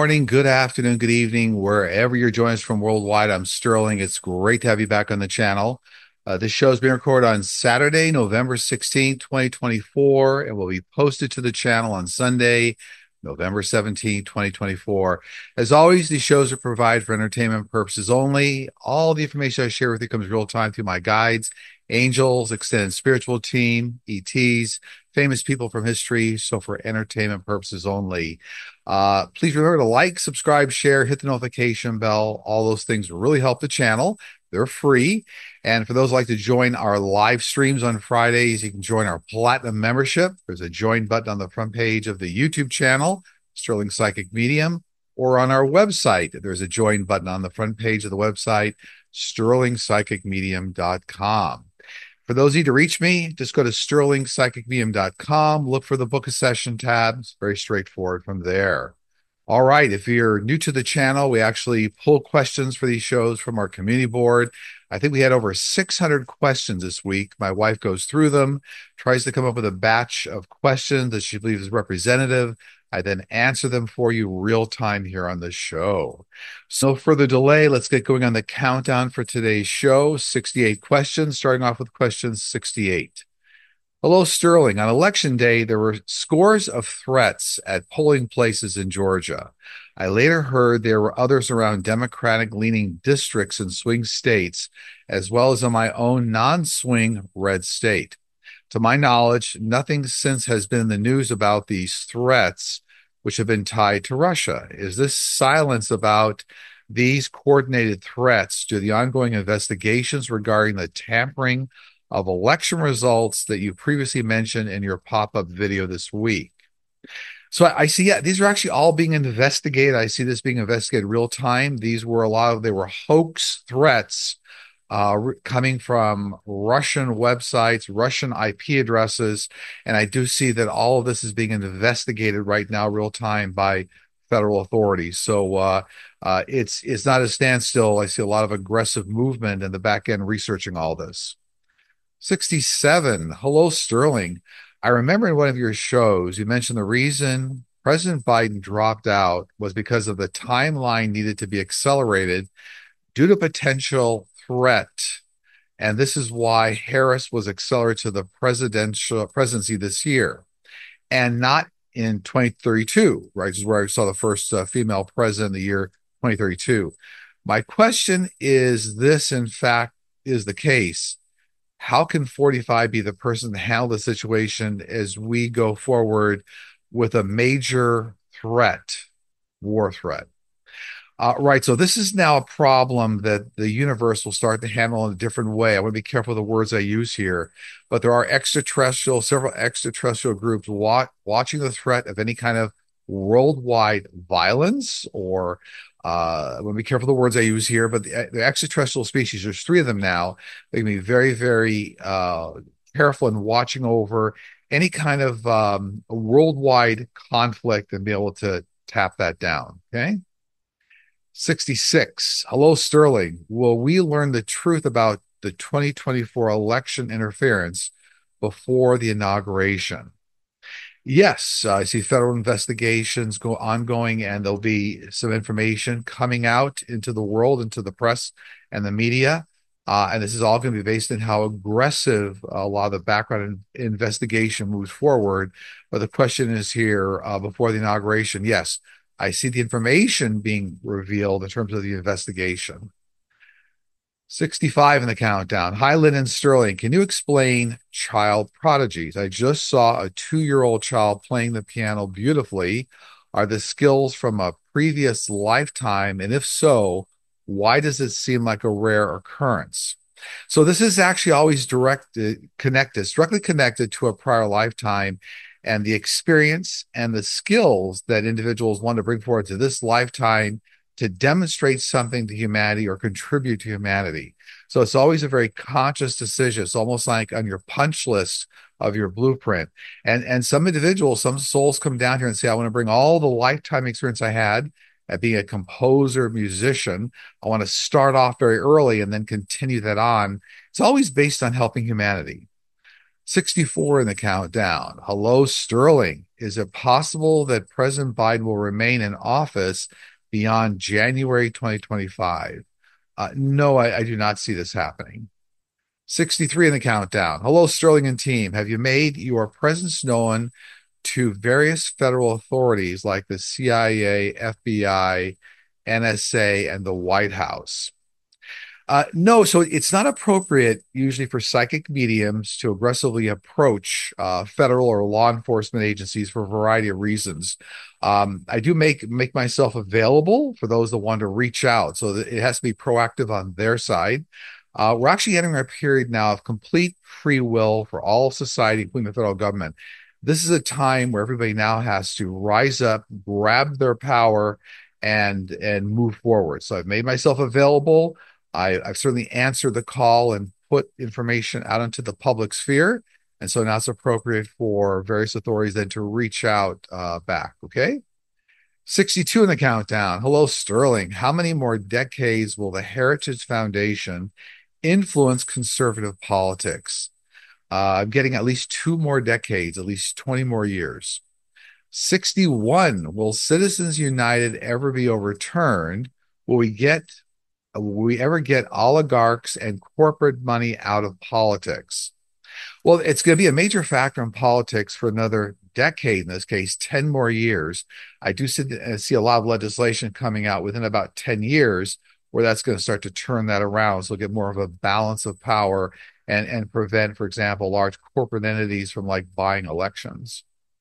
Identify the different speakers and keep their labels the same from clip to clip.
Speaker 1: morning, good afternoon, good evening, wherever you're joining us from worldwide. I'm Sterling. It's great to have you back on the channel. This show is being recorded on Saturday, November 16th, 2024, and will be posted to the channel on Sunday, November 17th, 2024. As always, these shows are provided for entertainment purposes only. All the information I share with you comes real time through my guides, angels, extended spiritual team, ETs, famous people from history, so for entertainment purposes only. Please remember to like, subscribe, share, hit the notification bell. All those things really help the channel. They're free. And for those who like to join our live streams on Fridays, you can join our Platinum membership. There's a join button on the front page of the YouTube channel, Sterling Psychic Medium, or on our website. There's a join button on the front page of the website, sterlingpsychicmedium.com. For those of you to reach me, just go to sterlingpsychicmedium.com, look for the book a session tab. It's very straightforward from there. All right. If you're new to the channel, we actually pull questions for these shows from our community board. I think we had over 600 questions this week. My wife goes through them, tries to come up with a batch of questions that she believes is representative. I then answer them for you real time here on the show. So for the delay, let's get going on the countdown for today's show. 68 questions, starting off with question 68. Hello, Sterling. On election day, there were scores of threats at polling places in Georgia. I later heard there were others around Democratic-leaning districts in swing states, as well as in my own non-swing red state. To my knowledge, nothing since has been in the news about these threats, which have been tied to Russia. Is this silence about these coordinated threats due to the ongoing investigations regarding the tampering of election results that you previously mentioned in your pop-up video this week? So I see, yeah, these are actually all being investigated. I see this being investigated real time. They were hoax threats coming from Russian websites, Russian IP addresses. And I do see that all of this is being investigated right now, real time, by federal authorities. So it's not a standstill. I see a lot of aggressive movement in the back end researching all this. 67. Hello, Sterling. I remember in one of your shows, you mentioned the reason President Biden dropped out was because of the timeline needed to be accelerated due to potential threat. And this is why Harris was accelerated to the presidency this year and not in 2032, right? This is where I saw the first female president in the year 2032. My question is, this in fact is the case. How can 45 be the person to handle the situation as we go forward with a major threat, war threat? Right. So this is now a problem that the universe will start to handle in a different way. I want to be careful with the words I use here, but there are several extraterrestrial groups watching the threat of any kind of worldwide violence or I want to be careful of the words I use here, but the extraterrestrial species, there's three of them now. They can be very, very careful in watching over any kind of worldwide conflict and be able to tap that down. Okay. 66. Hello, Sterling. Will we learn the truth about the 2024 election interference before the inauguration? Yes, I see federal investigations ongoing, and there'll be some information coming out into the world, into the press and the media. And this is all going to be based on how aggressive a lot of the background investigation moves forward. But the question is here, before the inauguration, yes, I see the information being revealed in terms of the investigation. 65 in the countdown. Hi, Lynn and Sterling. Can you explain child prodigies? I just saw a 2-year-old child playing the piano beautifully. Are the skills from a previous lifetime? And if so, why does it seem like a rare occurrence? So this is actually always directly connected to a prior lifetime and the experience and the skills that individuals want to bring forward to this lifetime to demonstrate something to humanity or contribute to humanity. So it's always a very conscious decision. It's almost like on your punch list of your blueprint. And some individuals, some souls come down here and say, I want to bring all the lifetime experience I had at being a composer, musician. I want to start off very early and then continue that on. It's always based on helping humanity. 64 in the countdown. Hello, Sterling. Is it possible that President Biden will remain in office beyond January 2025? No, I do not see this happening. 63 in the countdown. Hello, Sterling and team. Have you made your presence known to various federal authorities like the CIA, FBI, NSA, and the White House? No, so it's not appropriate usually for psychic mediums to aggressively approach federal or law enforcement agencies for a variety of reasons. I do make myself available for those that want to reach out, so that it has to be proactive on their side. We're actually entering a period now of complete free will for all society, including the federal government. This is a time where everybody now has to rise up, grab their power, and move forward. So I've made myself available. I've certainly answered the call and put information out into the public sphere. And so now it's appropriate for various authorities then to reach out back. Okay. 62 in the countdown. Hello, Sterling. How many more decades will the Heritage Foundation influence conservative politics? I'm getting at least 2 more decades, at least 20 more years. 61. Will Citizens United ever be overturned? Will we get Will we ever get oligarchs and corporate money out of politics? Well, it's going to be a major factor in politics for another decade, in this case, 10 more years. I do see a lot of legislation coming out within about 10 years where that's going to start to turn that around. So we'll get more of a balance of power and prevent, for example, large corporate entities from like buying elections.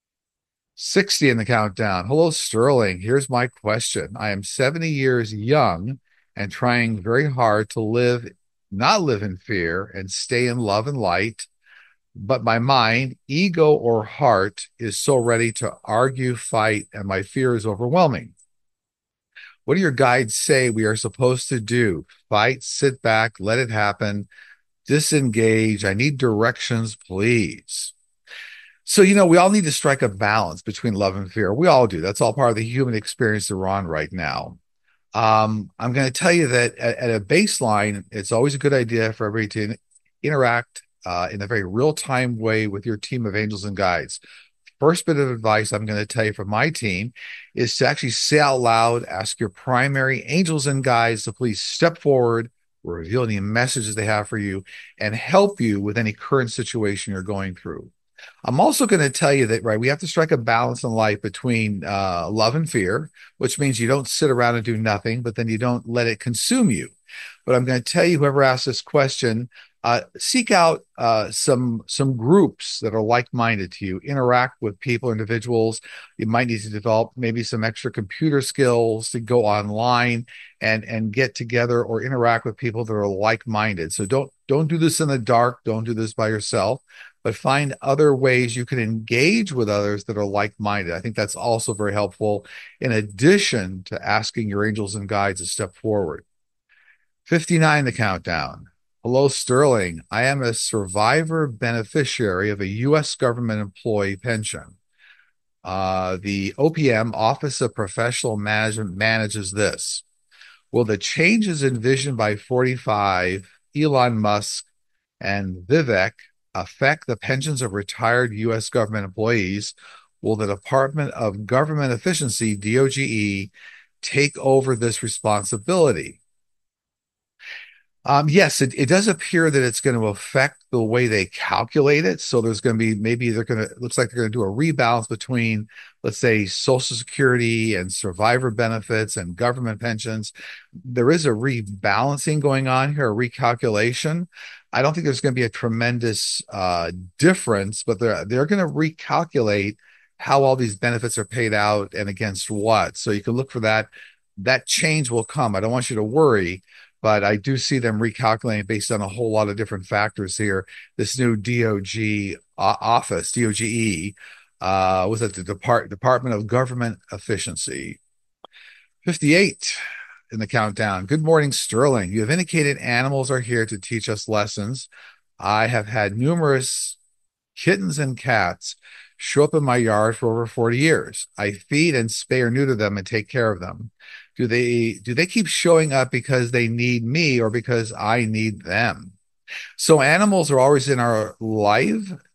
Speaker 1: 60 in the countdown. Hello, Sterling. Here's my question. I am 70 years young and trying very hard to not live in fear and stay in love and light. But my mind, ego, or heart is so ready to argue, fight, and my fear is overwhelming. What do your guides say we are supposed to do? Fight, sit back, let it happen, disengage. I need directions, please. So, we all need to strike a balance between love and fear. We all do. That's all part of the human experience that we're on right now. I'm going to tell you that at a baseline, it's always a good idea for everybody to interact in a very real-time way with your team of angels and guides. First bit of advice I'm going to tell you from my team is to actually say out loud, ask your primary angels and guides to please step forward, reveal any messages they have for you, and help you with any current situation you're going through. I'm also going to tell you that, right, we have to strike a balance in life between love and fear, which means you don't sit around and do nothing, but then you don't let it consume you. But I'm going to tell you, whoever asks this question, seek out some groups that are like-minded to you. Interact with people, individuals. You might need to develop maybe some extra computer skills to go online and get together or interact with people that are like-minded. So don't do this in the dark. Don't do this by yourself, but find other ways you can engage with others that are like-minded. I think that's also very helpful, in addition to asking your angels and guides to step forward. 59, the countdown. Hello, Sterling. I am a survivor beneficiary of a U.S. government employee pension. The OPM, Office of Professional Management, manages this. Will the changes envisioned by 45, Elon Musk, and Vivek affect the pensions of retired U.S. government employees? Will the Department of Government Efficiency, DOGE, take over this responsibility? Yes, it does appear that it's going to affect the way they calculate it. So there's going to be, looks like they're going to do a rebalance between, let's say, Social Security and survivor benefits and government pensions. There is a rebalancing going on here, a recalculation. I don't think there's going to be a tremendous difference, but they're going to recalculate how all these benefits are paid out and against what. So you can look for that. That change will come. I don't want you to worry, but I do see them recalculating based on a whole lot of different factors here. This new DOGE office, DOGE, was at the Department of Government Efficiency. 58 in the countdown. Good morning, Sterling. You have indicated animals are here to teach us lessons. I have had numerous kittens and cats show up in my yard for over 40 years. I feed and spay or neuter them and take care of them. Do they keep showing up because they need me or because I need them? So animals are always in our life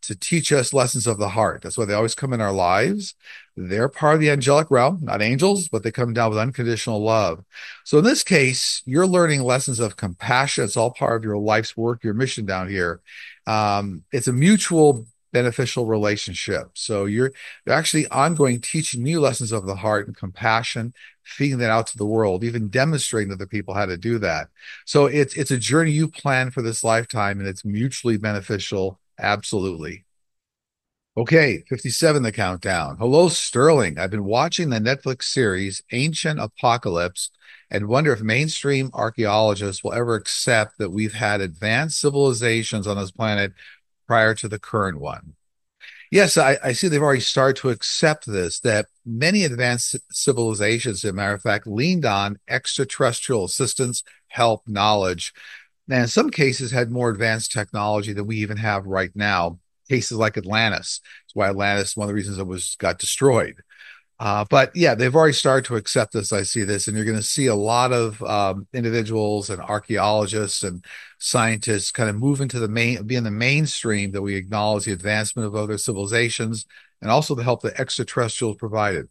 Speaker 1: to teach us lessons of the heart. That's why they always come in our lives. They're part of the angelic realm, not angels, but they come down with unconditional love. So in this case, you're learning lessons of compassion. It's all part of your life's work, your mission down here. It's a mutual beneficial relationship. So you're actually ongoing teaching new lessons of the heart and compassion, feeding that out to the world, even demonstrating to the people how to do that. So it's a journey you plan for this lifetime, and it's mutually beneficial. Absolutely. Okay, 57, the countdown. Hello, Sterling. I've been watching the Netflix series Ancient Apocalypse and wonder if mainstream archaeologists will ever accept that we've had advanced civilizations on this planet prior to the current one. Yes, I see they've already started to accept this, that many advanced civilizations, as a matter of fact, leaned on extraterrestrial assistance, help, knowledge, and in some cases had more advanced technology than we even have right now. Cases like Atlantis. That's why Atlantis, one of the reasons it was got destroyed. But yeah, they've already started to accept this. I see this, and you're going to see a lot of individuals and archaeologists and scientists kind of move into the be in the mainstream, that we acknowledge the advancement of other civilizations and also the help that extraterrestrials provided.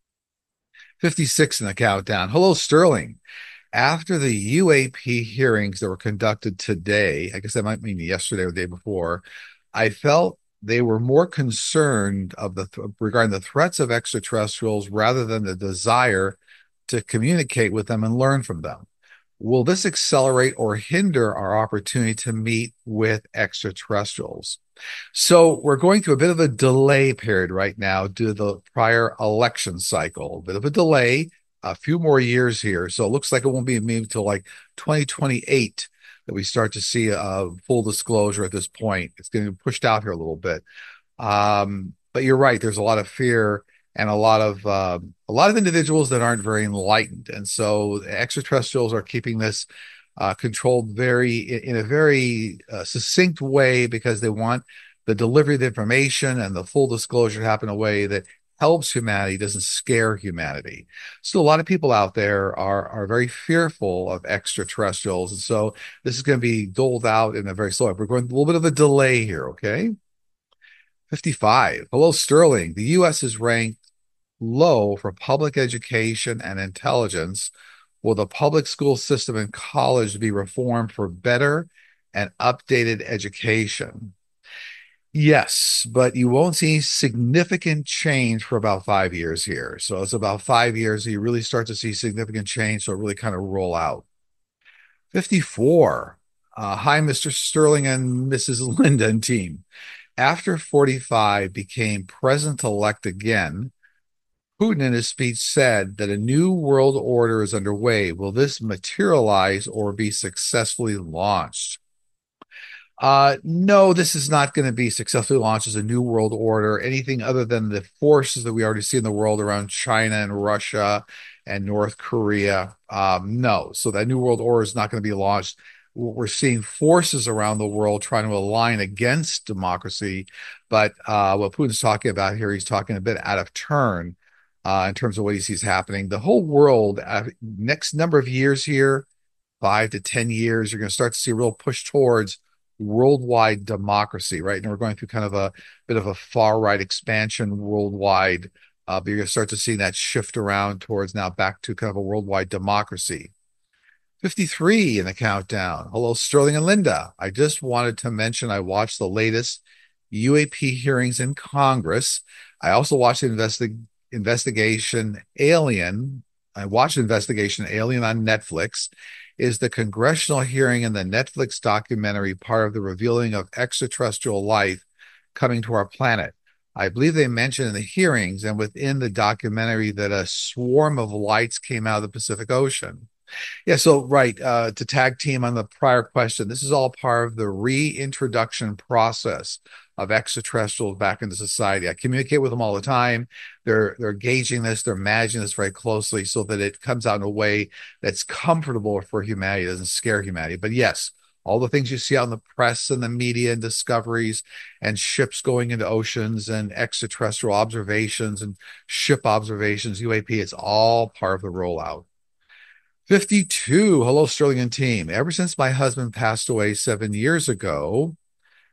Speaker 1: 56 in the countdown. Hello, Sterling. After the UAP hearings that were conducted today, I guess that might mean yesterday or the day before, I felt they were more concerned regarding the threats of extraterrestrials rather than the desire to communicate with them and learn from them. Will this accelerate or hinder our opportunity to meet with extraterrestrials? So we're going through a bit of a delay period right now due to the prior election cycle, a bit of a delay, a few more years here. So it looks like it won't be maybe until like 2028 that we start to see a full disclosure at this point. It's getting pushed out here a little bit. But you're right. There's a lot of fear and a lot of individuals that aren't very enlightened. And so extraterrestrials are keeping this controlled in a very succinct way, because they want the delivery of the information and the full disclosure to happen in a way that helps humanity, doesn't scare humanity. So a lot of people out there are very fearful of extraterrestrials. And so this is going to be doled out in a very slow way. We're going a little bit of a delay here, okay? 55. Hello, Sterling. The U.S. is ranked low for public education and intelligence. Will the public school system and college be reformed for better and updated education? Yes, but you won't see significant change for about 5 years here. So it's about 5 years you really start to see significant change. So it really kind of roll out. 54. Hi, Mr. Sterling and Mrs. Linda and team. After 45 became president-elect again, Putin in his speech said that a new world order is underway. Will this materialize or be successfully launched? No, this is not going to be successfully launched as a new world order, anything other than the forces that we already see in the world around China and Russia and North Korea. No, so that new world order is not going to be launched. We're seeing forces around the world trying to align against democracy. But what Putin's talking about here, he's talking a bit out of turn in terms of what he sees happening. The whole world, next number of years here, 5 to 10 years, you're going to start to see a real push towards worldwide democracy, right? And we're going through kind of a bit of a far right expansion worldwide. But you're going to start to see that shift around towards now back to kind of a worldwide democracy. 53 in the countdown. Hello, Sterling and Linda. I just wanted to mention I watched the latest UAP hearings in Congress. I also watched the Investigation Alien. I watched Investigation Alien on Netflix. Is the congressional hearing in the Netflix documentary part of the revealing of extraterrestrial life coming to our planet? I believe they mentioned in the hearings and within the documentary that a swarm of lights came out of the Pacific Ocean. Yeah, so right, to tag team on the prior question, this is all part of the reintroduction process of extraterrestrials back into society. I communicate with them all the time. They're gauging this, they're managing this very closely so that it comes out in a way that's comfortable for humanity, doesn't scare humanity. But yes, all the things you see out in the press and the media and discoveries and ships going into oceans and extraterrestrial observations and ship observations, UAP, it's all part of the rollout. 52. Hello, Sterling and team. Ever since my husband passed away 7 years ago,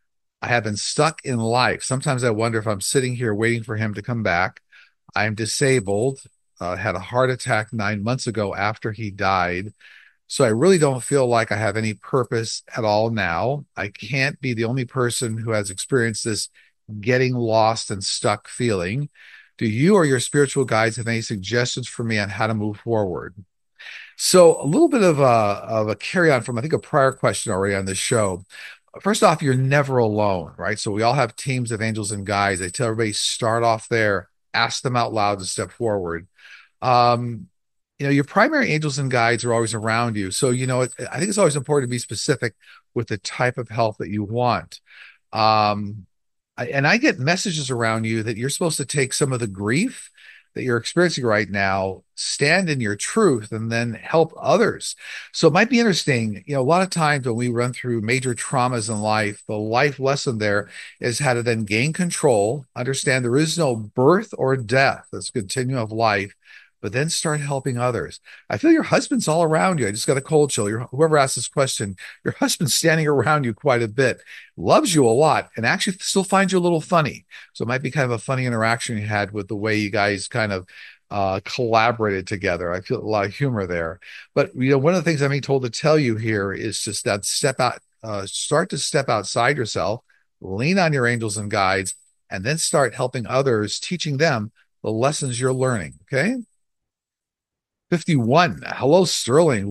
Speaker 1: I have been stuck in life. Sometimes I wonder if I'm sitting here waiting for him to come back. I'm disabled, had a heart attack 9 months ago after he died. So I really don't feel like I have any purpose at all now. I can't be the only person who has experienced this getting lost and stuck feeling. Do you or your spiritual guides have any suggestions for me on how to move forward? So a little bit of a carry on from I think a prior question already on this show. First off, you're never alone, right? So we all have teams of angels and guides. I tell everybody start off there, ask them out loud to step forward. Um, your primary angels and guides are always around you. So, I think it's always important to be specific with the type of help that you want. Um, and I get messages around you that you're supposed to take some of the grief that you're experiencing right now, stand in your truth, and then help others. So it might be interesting. A lot of times when we run through major traumas in life, the life lesson there is how to then gain control, understand there is no birth or death, this continuum of life, but then start helping others. I feel your husband's all around you. I just got a cold chill. Whoever asked this question, your husband's standing around you quite a bit, loves you a lot, and actually still finds you a little funny. So it might be kind of a funny interaction you had with the way you guys kind of collaborated together. I feel a lot of humor there. But one of the things I'm being told to tell you here is just that step out, start to step outside yourself, lean on your angels and guides, and then start helping others, teaching them the lessons you're learning. Okay. 51. Hello, Sterling.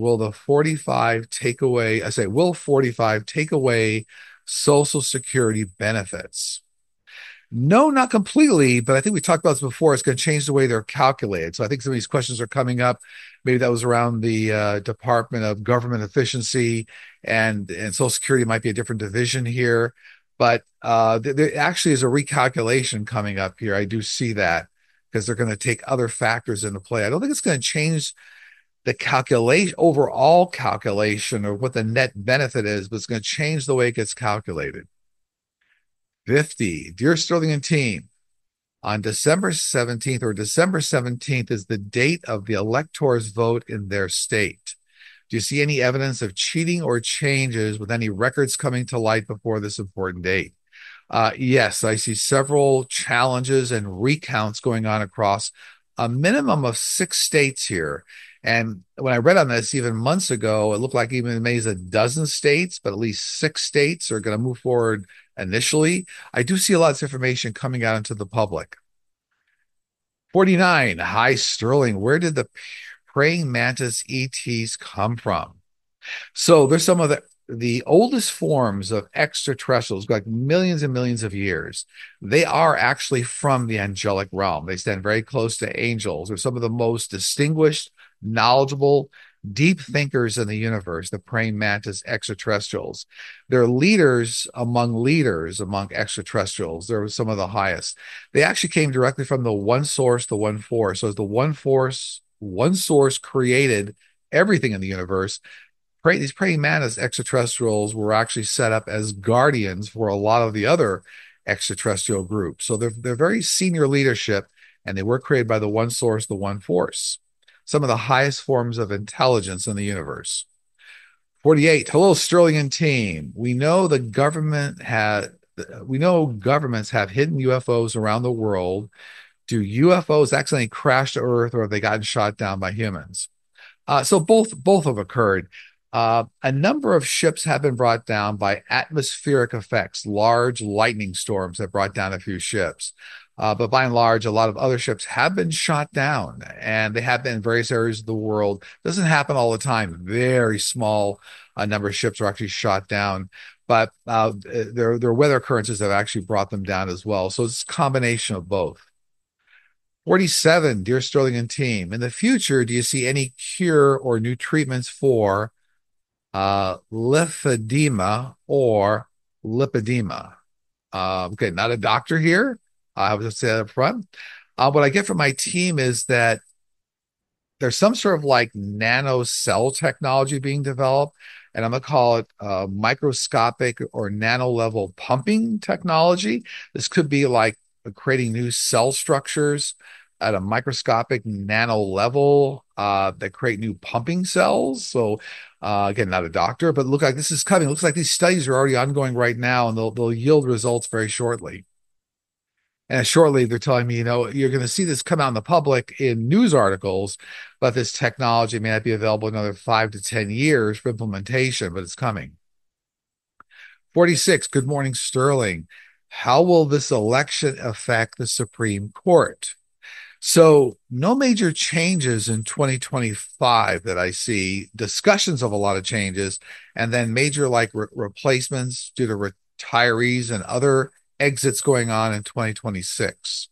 Speaker 1: Will 45 take away Social Security benefits? No, not completely, but I think we talked about this before. It's going to change the way they're calculated. So I think some of these questions are coming up. Maybe that was around the Department of Government Efficiency, and Social Security might be a different division here. But there actually is a recalculation coming up here. I do see that because they're going to take other factors into play. I don't think it's going to change the overall calculation of what the net benefit is, but it's going to change the way it gets calculated. 50. Dear Sterling and team, on December 17th or December 17th is the date of the electors' vote in their state. Do you see any evidence of cheating or changes with any records coming to light before this important date? Yes, I see several challenges and recounts going on across a minimum of 6 states here. And when I read on this even months ago, it looked like even maybe a dozen states, but at least 6 states are going to move forward initially. I do see a lot of information coming out into the public. 49. Hi, Sterling. Where did the praying mantis ETs come from? So there's some of the oldest forms of extraterrestrials, like millions and millions of years. They are actually from the angelic realm. They stand very close to angels. They're some of the most distinguished, knowledgeable, deep thinkers in the universe, the praying mantis extraterrestrials. They're leaders among extraterrestrials. They're some of the highest. They actually came directly from the one source, the one force. So as the one source created everything in the universe, these praying mantis extraterrestrials were actually set up as guardians for a lot of the other extraterrestrial groups. So they're very senior leadership, and they were created by the one source, the one force. Some of the highest forms of intelligence in the universe. 48. Hello, Sterling and team. We know governments have hidden UFOs around the world. Do UFOs accidentally crash to Earth, or have they gotten shot down by humans? So both have occurred. A number of ships have been brought down by atmospheric effects. Large lightning storms have brought down a few ships. But by and large, a lot of other ships have been shot down, and they have been in various areas of the world. It doesn't happen all the time. Very small number of ships are actually shot down, but their weather occurrences have actually brought them down as well. So it's a combination of both. 47, dear Sterling and team, in the future, do you see any cure or new treatments for lymphedema or lipedema? Okay, not a doctor here. I would just say that up front. What I get from my team is that there's some sort of like nano cell technology being developed, and I'm going to call it microscopic or nano level pumping technology. This could be like creating new cell structures at a microscopic nano level that create new pumping cells. So again, not a doctor, but look like this is coming. Looks like these studies are already ongoing right now, and they'll yield results very shortly. And shortly, they're telling me, you're going to see this come out in the public in news articles, but this technology may not be available in another 5 to 10 years for implementation, but it's coming. 46, good morning, Sterling. How will this election affect the Supreme Court? So, no major changes in 2025 that I see, discussions of a lot of changes, and then major like replacements due to retirees and other exits going on in 2026.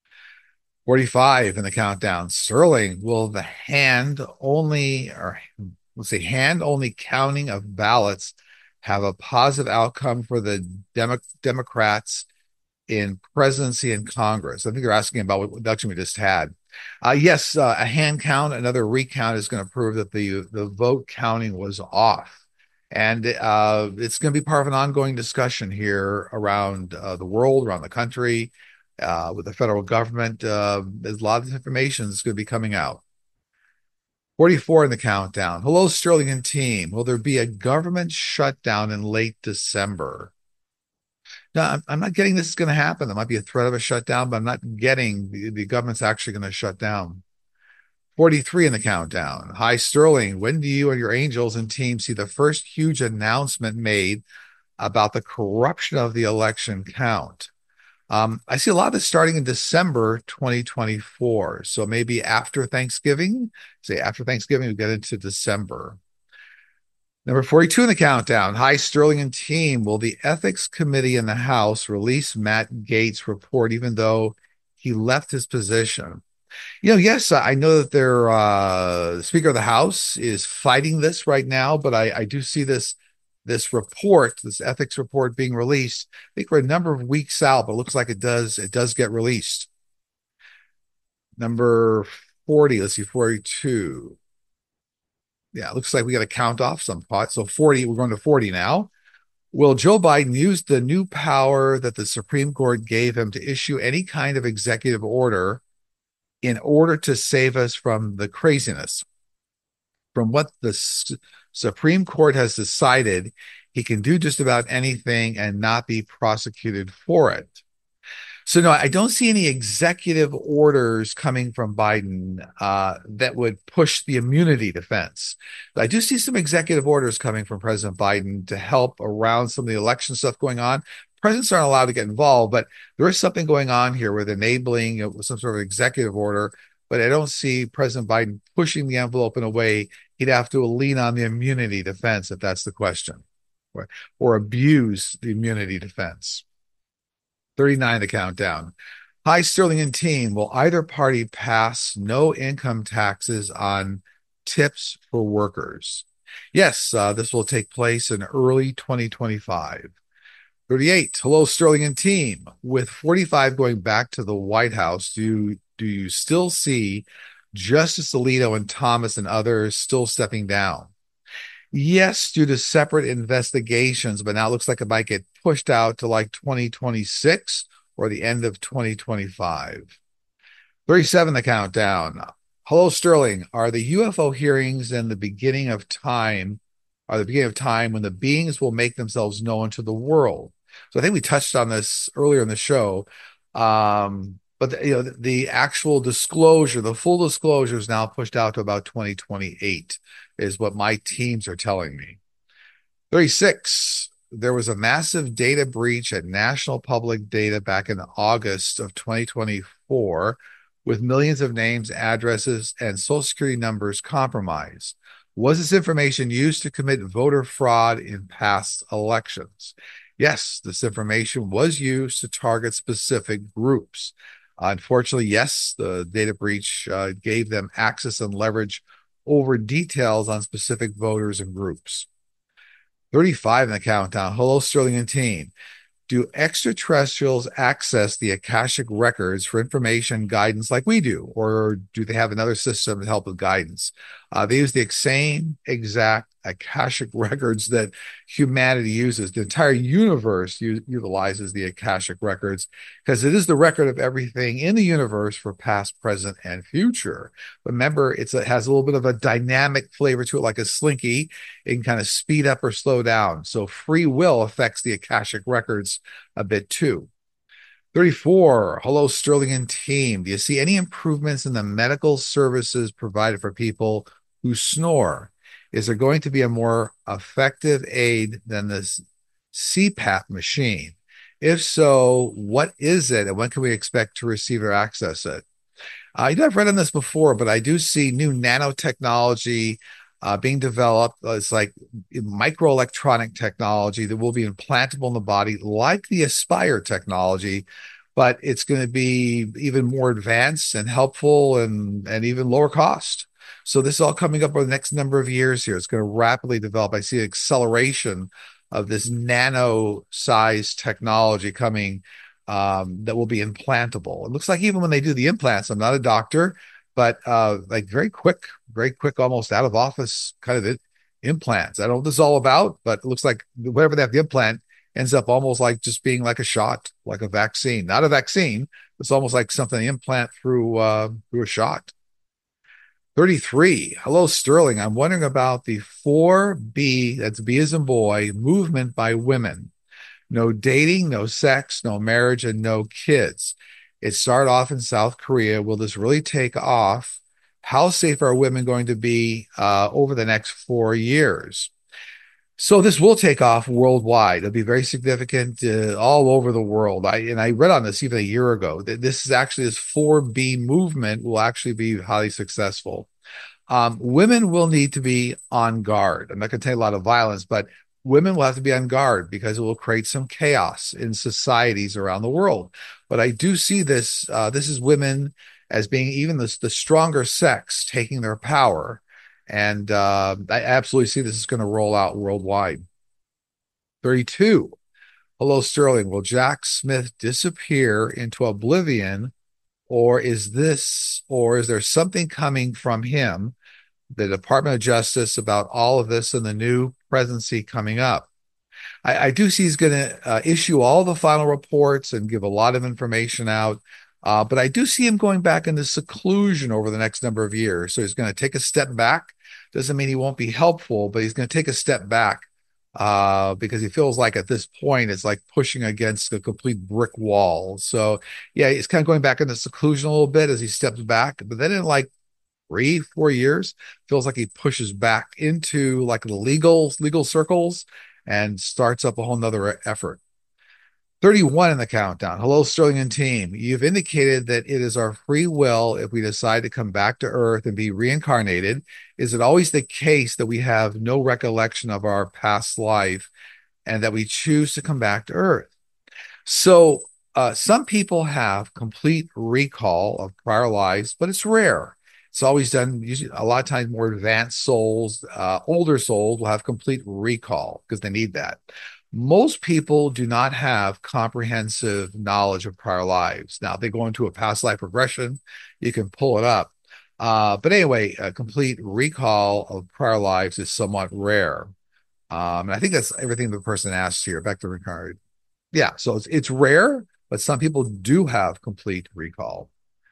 Speaker 1: 45 in the countdown. Sterling, will the hand only counting of ballots have a positive outcome for the Democrats in presidency and Congress? I think they're asking about what election we just had. Yes, a hand count, another recount is going to prove that the vote counting was off. And it's going to be part of an ongoing discussion here around the world, around the country, with the federal government. There's a lot of information that's going to be coming out. 44 in the countdown. Hello, Sterling and team. Will there be a government shutdown in late December? No, I'm not getting this is going to happen. There might be a threat of a shutdown, but I'm not getting the government's actually going to shut down. 43 in the countdown. Hi, Sterling. When do you and your angels and team see the first huge announcement made about the corruption of the election count? I see a lot of this starting in December 2024. So maybe after Thanksgiving, say after Thanksgiving, we get into December. Number 42 in the countdown. Hi, Sterling and team. Will the ethics committee in the House release Matt Gaetz' report, even though he left his position? Yes, I know that the Speaker of the House is fighting this right now, but I do see this report, this ethics report being released. I think we're a number of weeks out, but it looks like it does get released. Number 40, let's see, 42. Yeah, it looks like we got to count off some pots. So 40, we're going to 40 now. Will Joe Biden use the new power that the Supreme Court gave him to issue any kind of executive order in order to save us from the craziness? From what the Supreme Court has decided, he can do just about anything and not be prosecuted for it. So no, I don't see any executive orders coming from Biden that would push the immunity defense. But I do see some executive orders coming from President Biden to help around some of the election stuff going on. Presidents aren't allowed to get involved, but there is something going on here with enabling some sort of executive order. But I don't see President Biden pushing the envelope in a way he'd have to lean on the immunity defense if that's the question, or abuse the immunity defense. 39, the countdown. Hi, Sterling and team. Will either party pass no income taxes on tips for workers? Yes, this will take place in early 2025. 38. Hello, Sterling and team. With 45 going back to the White House, do you still see Justice Alito and Thomas and others still stepping down? Yes, due to separate investigations, but now it looks like it might get pushed out to like 2026 or the end of 2025. 37, the countdown. Hello, Sterling. Are the UFO hearings and the beginning of time when the beings will make themselves known to the world? So I think we touched on this earlier in the show. But the actual disclosure, the full disclosure is now pushed out to about 2028, is what my teams are telling me. 36, there was a massive data breach at National Public Data back in August of 2024, with millions of names, addresses, and social security numbers compromised. Was this information used to commit voter fraud in past elections? Yes, this information was used to target specific groups. Unfortunately, yes, the data breach gave them access and leverage over details on specific voters and groups. 35 in the countdown. Hello, Sterling and team. Do extraterrestrials access the Akashic records for information guidance like we do, or do they have another system to help with guidance? They use the same exact Akashic records that humanity uses. The entire universe utilizes the Akashic records because it is the record of everything in the universe for past, present, and future. Remember, it has a little bit of a dynamic flavor to it, like a slinky. It can kind of speed up or slow down. So free will affects the Akashic records a bit too. 34. Hello, Sterling and team. Do you see any improvements in the medical services provided for people who snore? Is there going to be a more effective aid than this CPAP machine? If so, what is it and when can we expect to receive or access it? I've read on this before, but I do see new nanotechnology being developed. It's like microelectronic technology that will be implantable in the body, like the Aspire technology, but it's going to be even more advanced and helpful and even lower cost. So this is all coming up over the next number of years here. It's going to rapidly develop. I see an acceleration of this nano size technology coming that will be implantable. It looks like even when they do the implants, I'm not a doctor, but like very quick, almost out of office kind of implants. I don't know what this is all about, but it looks like whatever they have the implant ends up almost like just being like a shot, like a vaccine. Not a vaccine. It's almost like something implant through a shot. 33. Hello, Sterling. I'm wondering about the 4B, that's B as in boy, movement by women. No dating, no sex, no marriage, and no kids. It started off in South Korea. Will this really take off? How safe are women going to be over the next 4 years? So this will take off worldwide. It'll be very significant all over the world. I read on this even a year ago that this 4B movement will actually be highly successful. Women will need to be on guard. I'm not going to tell you a lot of violence, but women will have to be on guard because it will create some chaos in societies around the world. But I do see this. This is women as being even the stronger sex taking their power. And I absolutely see this is going to roll out worldwide. 32. Hello, Sterling. Will Jack Smith disappear into oblivion, or is there something coming from him, the Department of Justice, about all of this and the new presidency coming up? I do see he's going to issue all the final reports and give a lot of information out. But I do see him going back into seclusion over the next number of years. So he's going to take a step back. Doesn't mean he won't be helpful, but he's going to take a step back because he feels like at this point it's like pushing against a complete brick wall. So yeah, he's kind of going back into seclusion a little bit as he steps back. But then in like 3, 4 years, feels like he pushes back into like the legal circles and starts up a whole nother effort. 31 in the countdown. Hello, Sterling and team. You've indicated that it is our free will if we decide to come back to Earth and be reincarnated. Is it always the case that we have no recollection of our past life and that we choose to come back to Earth? So some people have complete recall of prior lives, but it's rare. It's always done, usually a lot of times more advanced souls, older souls will have complete recall because they need that. Most people do not have comprehensive knowledge of prior lives. Now, if they go into a past life regression, you can pull it up. But anyway, a complete recall of prior lives is somewhat rare. And I think that's everything the person asked here. Back to Ricard. Yeah, so it's rare, but some people do have complete recall.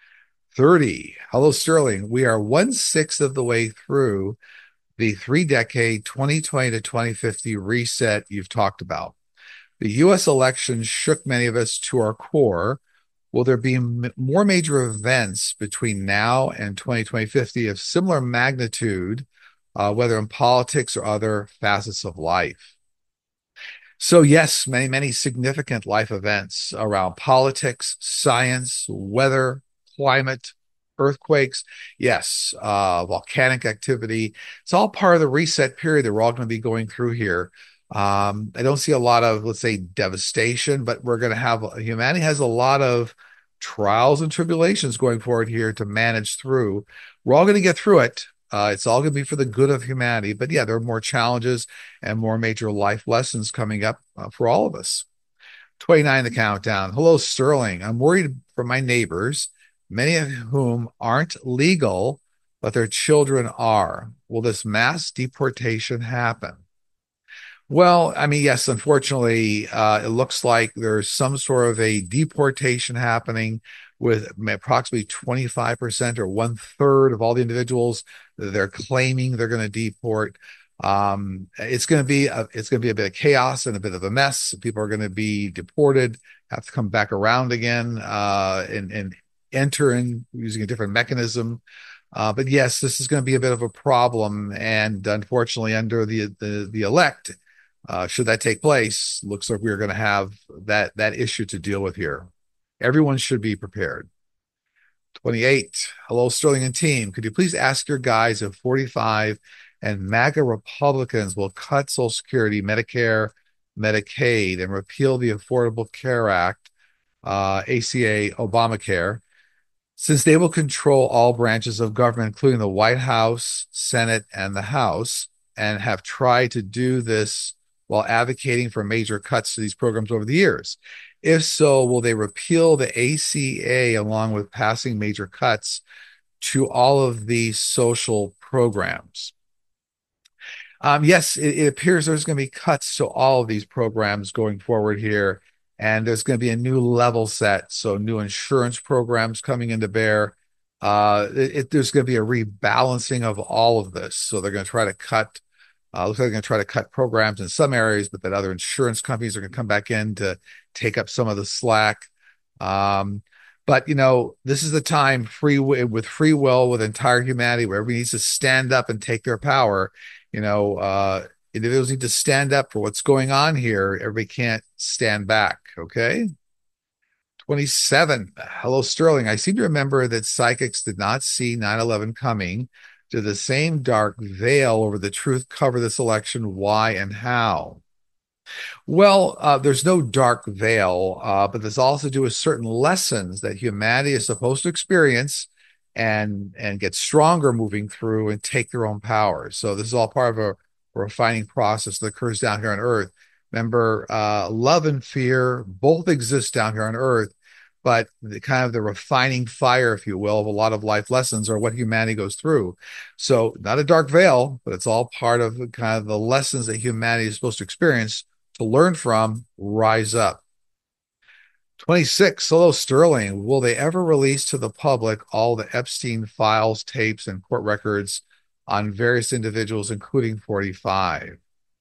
Speaker 1: 30. Hello, Sterling. We are 1/6 of the way through the 3-decade 2020 to 2050 reset you've talked about. The U.S. election shook many of us to our core. Will there be more major events between now and 2050 of similar magnitude, whether in politics or other facets of life? So yes, many significant life events around politics, science, weather, climate, earthquakes, yes, volcanic activity. It's all part of the reset period that we're all going to be going through here. I don't see a lot of, let's say, devastation, but we're going to have, humanity has a lot of trials and tribulations going forward here to manage through. We're all going to get through it. It's all going to be for the good of humanity. But yeah, there are more challenges and more major life lessons coming up for all of us. 29, the countdown. Hello, Sterling. I'm worried for my neighbors, many of whom aren't legal, but their children are. Will this mass deportation happen? Well, I mean, yes, unfortunately, it looks like there's some sort of a deportation happening with approximately 25% or one third of all the individuals that they're claiming they're going to deport. It's going to be a bit of chaos and a bit of a mess. People are going to be deported, have to come back around again, and enter in using a different mechanism. But yes, this is going to be a bit of a problem, and unfortunately, under the elect, should that take place, looks like we're going to have that issue to deal with here. Everyone should be prepared. 28. Hello, Sterling and team. Could you please ask your guys if 45 and MAGA Republicans will cut Social Security, Medicare, Medicaid, and repeal the Affordable Care Act, ACA, Obamacare, since they will control all branches of government, including the White House, Senate, and the House, and have tried to do this while advocating for major cuts to these programs over the years? If so, will they repeal the ACA along with passing major cuts to all of these social programs? Yes, it appears there's going to be cuts to all of these programs going forward here, and there's going to be a new level set. So, new insurance programs coming into bear. There's going to be a rebalancing of all of this. So, they're going to try to cut. Looks like they're going to try to cut programs in some areas, but then other insurance companies are going to come back in to take up some of the slack. But this is the time with free will, with entire humanity, where everybody needs to stand up and take their power. Individuals need to stand up for what's going on here. Everybody can't stand back. Okay. 27. Hello, Sterling. I seem to remember that psychics did not see 9/11 coming. Did the same dark veil over the truth cover this election? Why and how? Well, there's no dark veil, but there's also to do with certain lessons that humanity is supposed to experience and get stronger moving through and take their own power. So this is all part of a refining process that occurs down here on Earth. Remember, love and fear both exist down here on Earth, but the refining fire, if you will, of a lot of life lessons are what humanity goes through. So not a dark veil, but it's all part of kind of the lessons that humanity is supposed to experience to learn from, rise up. 26. Hello, Sterling. Will they ever release to the public all the Epstein files, tapes, and court records on various individuals, including 45?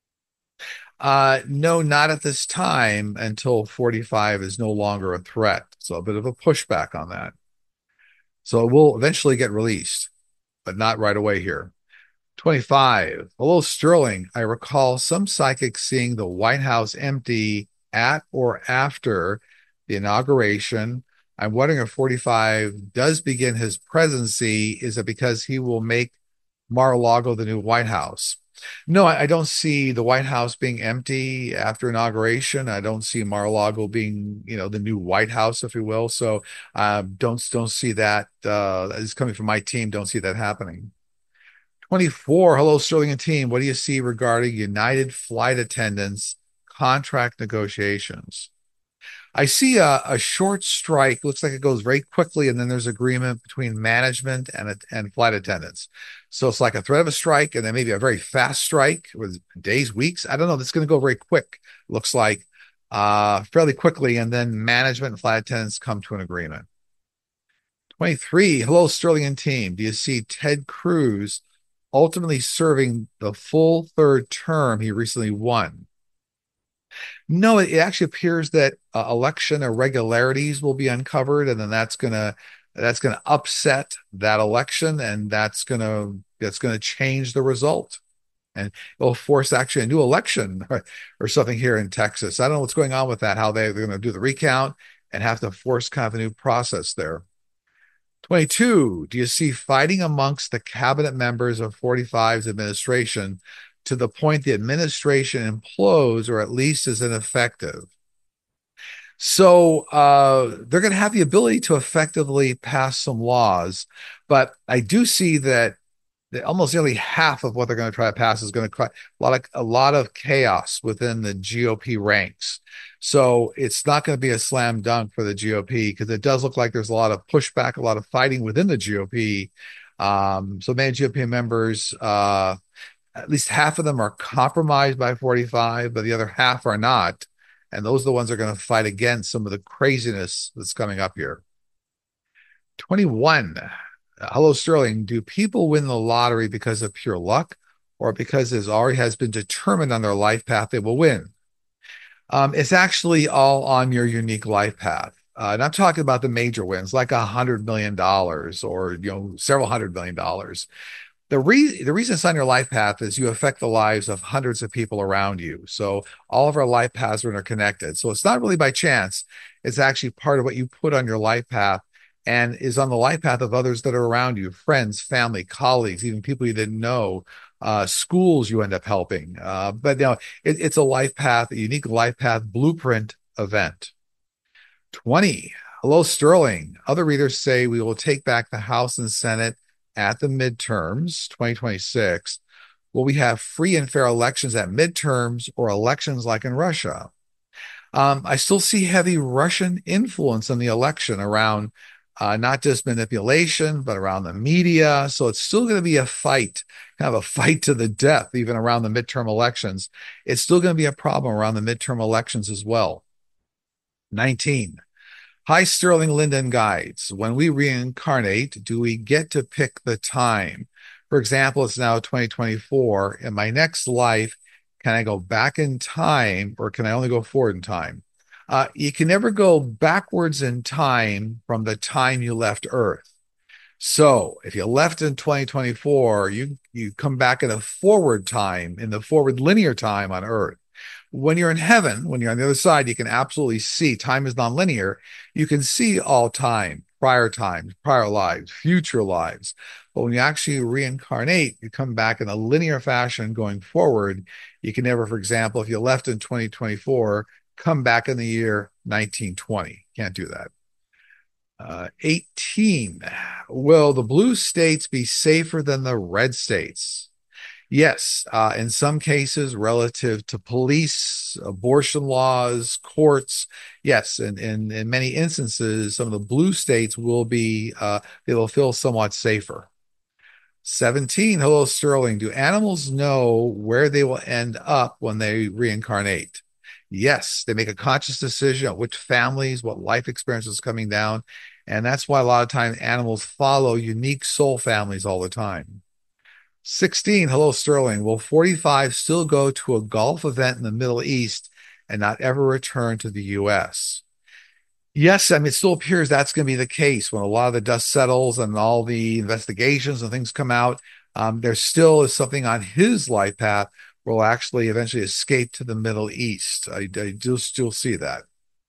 Speaker 1: No, not at this time until 45 is no longer a threat. So a bit of a pushback on that. So it will eventually get released, but not right away here. 25. Hello, Sterling. I recall some psychics seeing the White House empty at or after the inauguration. I'm wondering if 45 does begin his presidency. Is it because he will make Mar-a-Lago the new White House? No, I don't see the White House being empty after inauguration. I don't see Mar-a-Lago being, the new White House, if you will. So don't see that. It's coming from my team. Don't see that happening. 24. Hello, Sterling and team. What do you see regarding United flight attendants contract negotiations? I see a short strike. Looks like it goes very quickly, and then there's agreement between management and flight attendants. So it's like a threat of a strike, and then maybe a very fast strike with days, weeks. I don't know. That's going to go very quick. Looks like fairly quickly, and then management and flight attendants come to an agreement. 23. Hello, Sterling and team. Do you see Ted Cruz ultimately serving the full third term he recently won? No, it actually appears that election irregularities will be uncovered, and then that's gonna upset that election, and that's gonna change the result, and it'll force actually a new election or something here in Texas. I don't know what's going on with that, how they're going to do the recount and have to force kind of a new process there. 22. Do you see fighting amongst the cabinet members of 45's administration to the point the administration implodes or at least is ineffective? So they're going to have the ability to effectively pass some laws, but I do see that almost nearly half of what they're going to try to pass is going to cause a lot of chaos within the GOP ranks. So it's not going to be a slam dunk for the GOP because it does look like there's a lot of pushback, a lot of fighting within the GOP. So many GOP members, at least half of them are compromised by 45, but the other half are not. And those are the ones that are going to fight against some of the craziness that's coming up here. 21. Hello, Sterling. Do people win the lottery because of pure luck or because it already has been determined on their life path they will win? It's actually all on your unique life path. And I'm talking about the major wins, like $100 million or several $100 million. The reason it's on your life path is you affect the lives of hundreds of people around you. So all of our life paths are interconnected. So it's not really by chance. It's actually part of what you put on your life path and is on the life path of others that are around you, friends, family, colleagues, even people you didn't know, schools you end up helping. But it's a life path, a unique life path blueprint event. 20. Hello, Sterling. Other readers say we will take back the House and Senate at the midterms, 2026. Will we have free and fair elections at midterms or elections like in Russia? I still see heavy Russian influence in the election around not just manipulation, but around the media. So it's still going to be a fight, kind of a fight to the death, even around the midterm elections. It's still going to be a problem around the midterm elections as well. 19. Hi, Sterling Linden Guides. When we reincarnate, do we get to pick the time? For example, it's now 2024. In my next life, can I go back in time or can I only go forward in time? You can never go backwards in time from the time you left Earth. So if you left in 2024, you come back in a forward time, in the forward linear time on Earth. When you're in heaven, when you're on the other side, you can absolutely see time is nonlinear. You can see all time, prior times, prior lives, future lives. But when you actually reincarnate, you come back in a linear fashion going forward. You can never, for example, if you left in 2024, come back in the year 1920. Can't do that. 18. Will the blue states be safer than the red states? Yes, in some cases, relative to police, abortion laws, courts, yes, and in many instances, some of the blue states will be they will feel somewhat safer. 17. Hello, Sterling. Do animals know where they will end up when they reincarnate? Yes, they make a conscious decision on which families, what life experience is coming down, and that's why a lot of times animals follow unique soul families all the time. 16. Hello, Sterling. Will 45 still go to a golf event in the Middle East and not ever return to the US? Yes, I mean, it still appears that's going to be the case when a lot of the dust settles and all the investigations and things come out. There still is something on his life path where he'll actually eventually escape to the Middle East. I do still see that.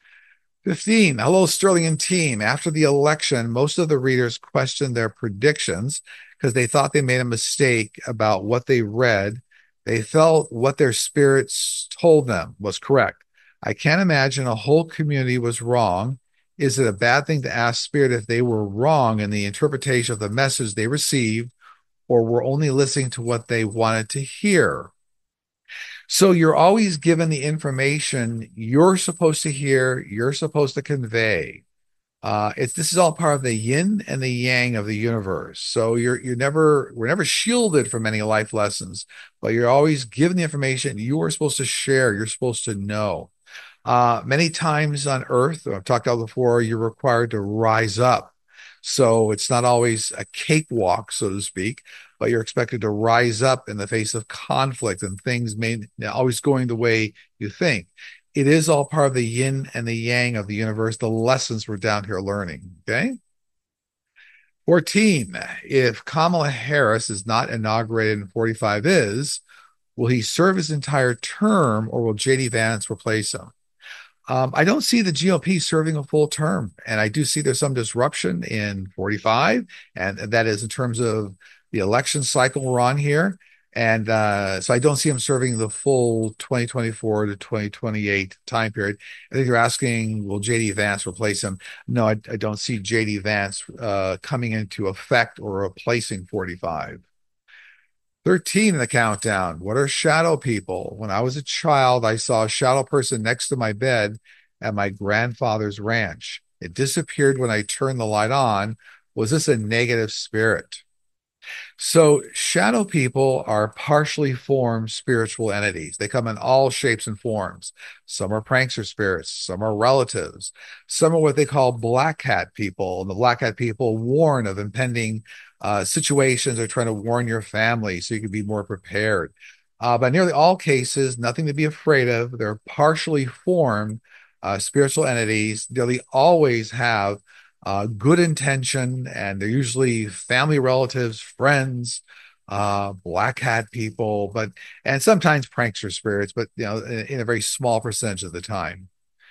Speaker 1: 15. Hello, Sterling and team. After the election, most of the readers questioned their predictions because they thought they made a mistake about what they read. They felt what their spirits told them was correct. I can't imagine a whole community was wrong. Is it a bad thing to ask spirit if they were wrong in the interpretation of the message they received or were only listening to what they wanted to hear? So you're always given the information you're supposed to hear, you're supposed to convey. This is all part of the yin and the yang of the universe. So we're never shielded from any life lessons, but you're always given the information you are supposed to share, you're supposed to know. Many times on Earth, I've talked about before, you're required to rise up. So it's not always a cakewalk, so to speak, but you're expected to rise up in the face of conflict and things may not always going the way you think. It is all part of the yin and the yang of the universe, the lessons we're down here learning. Okay. 14. If Kamala Harris is not inaugurated and 45 is, will he serve his entire term or will JD Vance replace him? I don't see the GOP serving a full term, and I do see there's some disruption in 45, and that is in terms of the election cycle we're on here. And so I don't see him serving the full 2024 to 2028 time period. I think you're asking, will JD Vance replace him? No, I don't see JD Vance coming into effect or replacing 45. 13 in the countdown. What are shadow people? When I was a child, I saw a shadow person next to my bed at my grandfather's ranch. It disappeared when I turned the light on. Was this a negative spirit? So, shadow people are partially formed spiritual entities. They come in all shapes and forms. Some are prankster spirits, some are relatives, some are what they call black hat people. And the black hat people warn of impending situations. They're trying to warn your family so you can be more prepared. But nearly all cases, nothing to be afraid of. They're partially formed spiritual entities. Nearly always have good intention, and they're usually family relatives, friends, black hat people, but and sometimes prankster spirits, but in a very small percentage of the time.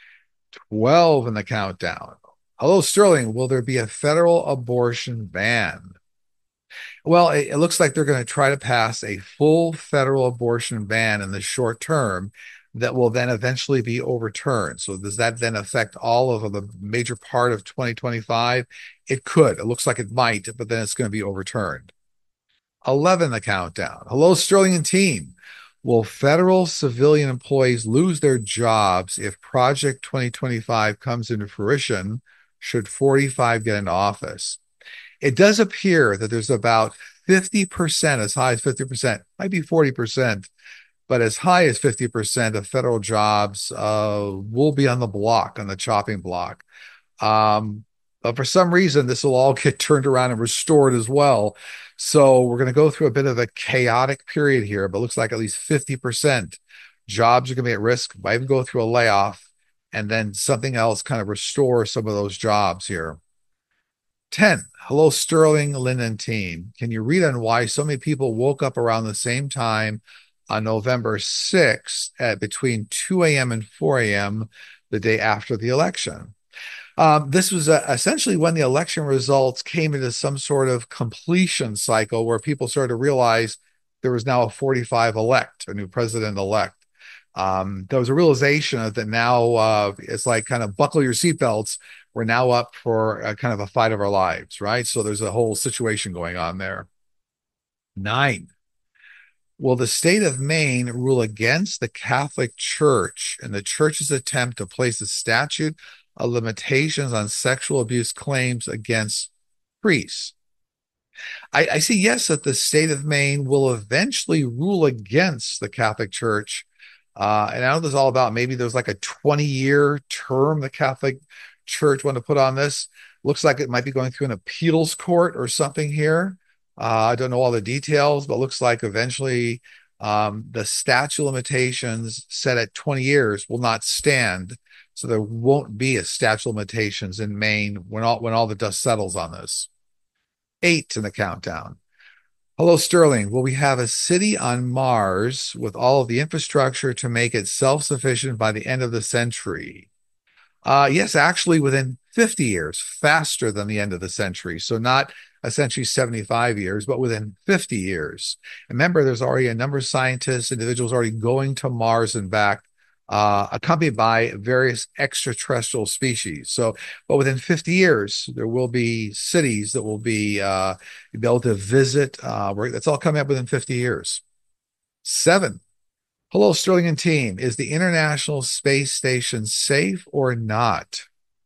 Speaker 1: 12 in the countdown. Hello, Sterling. Will there be a federal abortion ban? Well, it looks like they're going to try to pass a full federal abortion ban in the short term that will then eventually be overturned. So does that then affect all of the major part of 2025? It could. It looks like it might, but then it's going to be overturned. 11, the countdown. Hello, Sterling and team. Will federal civilian employees lose their jobs if Project 2025 comes into fruition should 45 get into office? It does appear that there's about 50%, as high as 50%, might be 40%, but as high as 50% of federal jobs will be on the block, on the chopping block. But for some reason, this will all get turned around and restored as well. So we're going to go through a bit of a chaotic period here, but it looks like at least 50% jobs are going to be at risk, might even go through a layoff, and then something else kind of restore some of those jobs here. 10. Hello, Sterling, Lynn, and team. Can you read on why so many people woke up around the same time on November 6th at between 2 a.m. and 4 a.m. the day after the election? This was essentially when the election results came into some sort of completion cycle where people started to realize there was now a 45 elect, a new president elect. There was a realization that now it's like kind of buckle your seatbelts. We're now up for a kind of a fight of our lives, right? So there's a whole situation going on there. 9. Will the state of Maine rule against the Catholic Church and the church's attempt to place a statute of limitations on sexual abuse claims against priests? I see, yes, that the state of Maine will eventually rule against the Catholic Church. And I know this is all about maybe there's like a 20-year term the Catholic Church want to put on this. Looks like it might be going through an appeals court or something here. I don't know all the details, but looks like eventually the statute of limitations set at 20 years will not stand. So there won't be a statute of limitations in Maine when all the dust settles on this. 8 in the countdown. Hello, Sterling. Will we have a city on Mars with all of the infrastructure to make it self-sufficient by the end of the century? Yes, actually, within 50 years, faster than the end of the century. So not essentially 75 years, but within 50 years. Remember, there's already a number of scientists, individuals already going to Mars and back, accompanied by various extraterrestrial species. So, but within 50 years, there will be cities that will be able to visit. That's all coming up within 50 years. 7. Hello, Sterling and team. Is the International Space Station safe or not?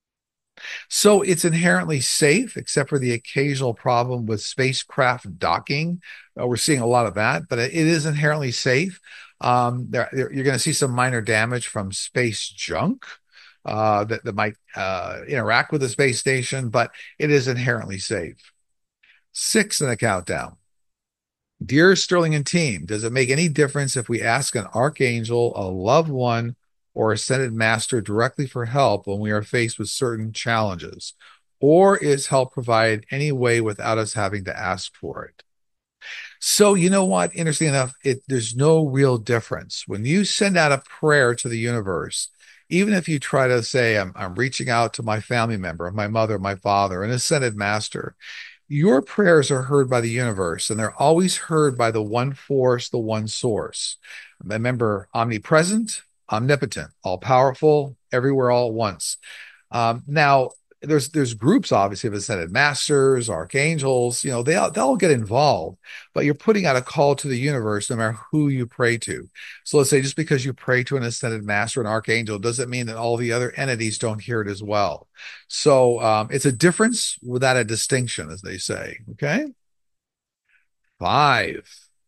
Speaker 1: So it's inherently safe, except for the occasional problem with spacecraft docking. We're seeing a lot of that, but it is inherently safe. You're going to see some minor damage from space junk that might interact with the space station, but it is inherently safe. 6 in the countdown. Dear Sterling and team, does it make any difference if we ask an archangel, a loved one, or ascended master directly for help when we are faced with certain challenges? Or is help provided anyway without us having to ask for it? So, you know what? Interesting enough, there's no real difference. When you send out a prayer to the universe, even if you try to say, I'm reaching out to my family member, my mother, my father, an ascended master, your prayers are heard by the universe, and they're always heard by the one force, the one source. Remember, omnipresent, omnipotent, all powerful, everywhere, all at once. Now, there's groups obviously of ascended masters, archangels, they'll get involved, but you're putting out a call to the universe no matter who you pray to. So let's say just because you pray to an ascended master, an archangel, doesn't mean that all the other entities don't hear it as well. So it's a difference without a distinction, as they say. Okay. 5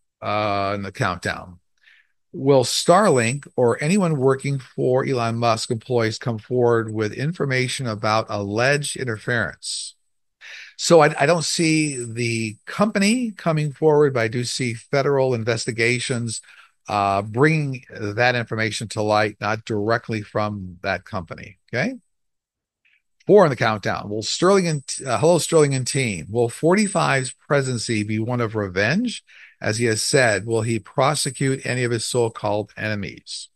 Speaker 1: in the countdown. Will Starlink or anyone working for Elon Musk employees come forward with information about alleged interference? So I don't see the company coming forward, but I do see federal investigations bringing that information to light, not directly from that company. Okay. 4 in the countdown. Will Sterling and hello, Sterling and team. Will 45's presidency be one of revenge? As he has said, will he prosecute any of his so-called enemies?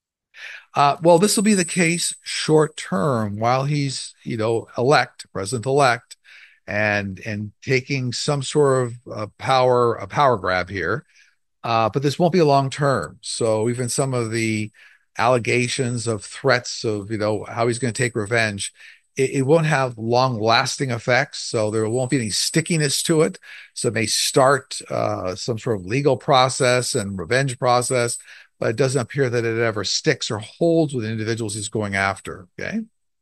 Speaker 1: Well, this will be the case short term while he's, president elect, and taking some sort of a power grab here. But this won't be a long term. So even some of the allegations of threats of, how he's going to take revenge, it won't have long lasting effects. So there won't be any stickiness to it. So it may start some sort of legal process and revenge process, but it doesn't appear that it ever sticks or holds with individuals he's going after. Okay.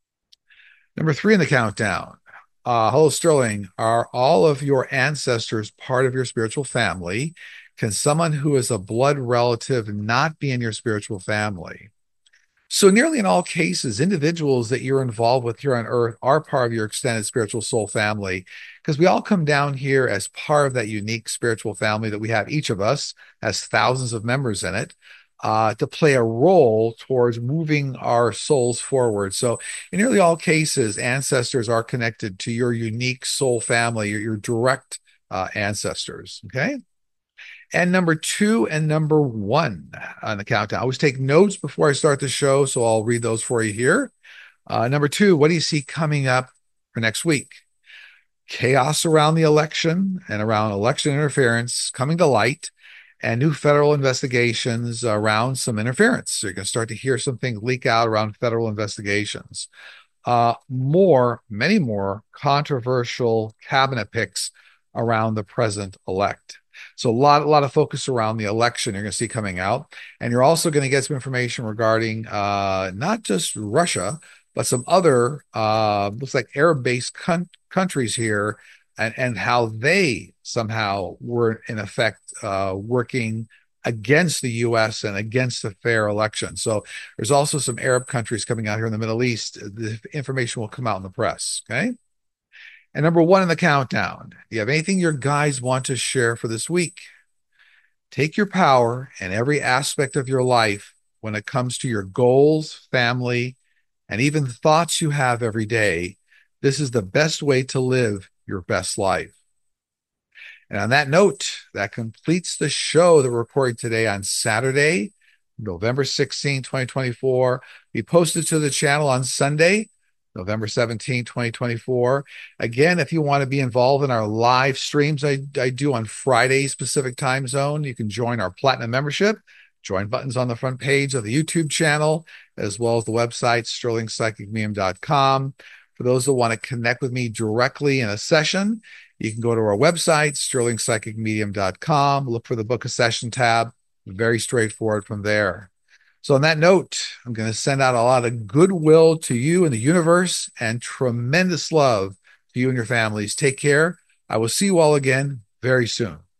Speaker 1: Number 3 in the countdown. Hello, Sterling. Are all of your ancestors part of your spiritual family? Can someone who is a blood relative not be in your spiritual family? So, nearly in all cases, individuals that you're involved with here on earth are part of your extended spiritual soul family, because we all come down here as part of that unique spiritual family that we have. Each of us has thousands of members in it. To play a role towards moving our souls forward. So, in nearly all cases, ancestors are connected to your unique soul family, your direct ancestors. Okay. And number 2 and number 1 on the countdown. I always take notes before I start the show, so I'll read those for you here. Number 2, what do you see coming up for next week? Chaos around the election and around election interference coming to light, and new federal investigations around some interference. So you're going to start to hear some things leak out around federal investigations. Many more controversial cabinet picks around the president-elect. So a lot of focus around the election you're going to see coming out. And you're also going to get some information regarding not just Russia, but some other, looks like Arab-based countries here, and how they somehow were in effect working against the U.S. and against a fair election. So there's also some Arab countries coming out here in the Middle East. The information will come out in the press. Okay. And number 1 in the countdown. Do you have anything your guys want to share for this week? Take your power in every aspect of your life when it comes to your goals, family, and even thoughts you have every day. This is the best way to live your best life. And on that note, that completes the show that we're recording today on Saturday, November 16, 2024. We posted to the channel on Sunday, November 17, 2024. Again, if you want to be involved in our live streams I do on Fridays Pacific time zone, you can join our Platinum membership. Join buttons on the front page of the YouTube channel, as well as the website, sterlingpsychicmedium.com. For those that want to connect with me directly in a session, you can go to our website, sterlingpsychicmedium.com, look for the Book a Session tab. Very straightforward from there. So on that note, I'm going to send out a lot of goodwill to you and the universe and tremendous love to you and your families. Take care. I will see you all again very soon.